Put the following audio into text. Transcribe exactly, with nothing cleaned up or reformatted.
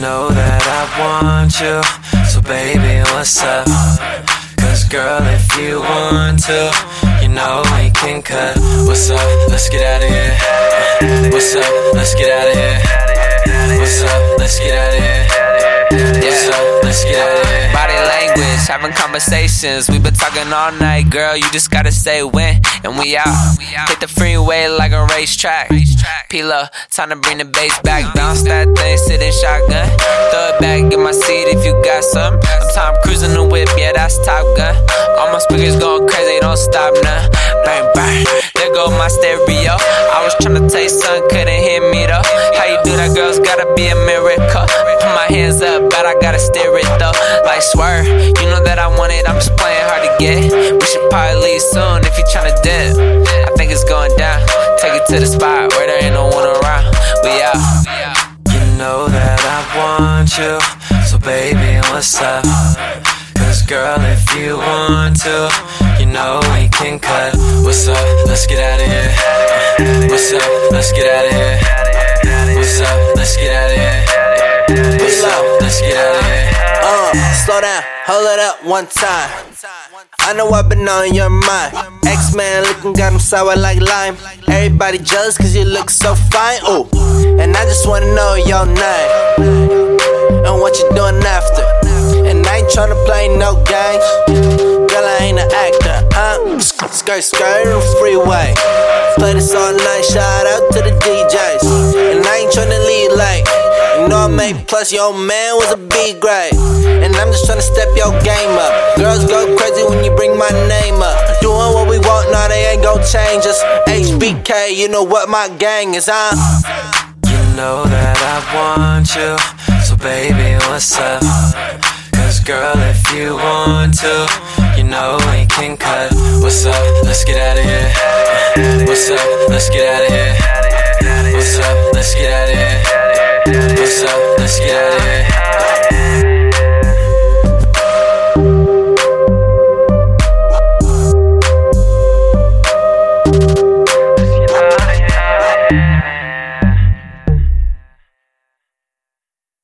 know that I want you, so baby, what's up? Cause girl, if you want to, you know we can cut. What's up? Let's get out of here. What's up? Let's get out of here. What's up? Let's get out of here. What's up? Let's get out of here. Body language, having conversations. We been talking all night, girl. You just gotta say when, and we out. Hit the freeway like a racetrack. Peel up, time to bring the bass back. Bounce that thing, sit in shotgun. Throw it back, get my seat if you got some. I'm time cruising the whip, yeah, that's Top Gun. All my speakers going crazy, don't stop now. Bang, bang, there go my stereo. I was tryna tell you something, couldn't hear me though. How you do that, girl's gotta be a miracle. Put my hands up, but I gotta steer it though. Like swerve, you know that I want it, I'm just playing hard to get. We should probably leave soon if you tryna dip. I think it's going down, take it to the spot where there ain't no one around. We out. You know that I want you, so baby, what's up? Cause girl, if you want to, you know we can cut. What's up? Let's get out of here. What's up? Let's get out of here. What's up? Let's get out of here. What's up? Let's get out of here. Uh, slow down, hold it up one time. I know I've been on your mind. X-Man looking got him sour like lime. Everybody jealous cause you look so fine. Ooh, and I just wanna know your name and what you doing after. And I ain't tryna play no games. Girl, I ain't an actor. Uh, skirt, skirt on the freeway. Play this all night, shout out to the D Js. And I ain't tryna lead like, you know I'm A plus, your man was a B grade. And I'm just tryna step your game up. Girls go crazy when you bring my name up. Doing what we want, nah, they ain't gon' change us. H B K, you know what my gang is, huh? You know that I want you, so baby, what's up? Cause girl, if you want to, you know we can cut. What's up? Let's get out of here. What's up? Let's get out of here. What's up? Let's get out of here. What's up? Let's get out of here.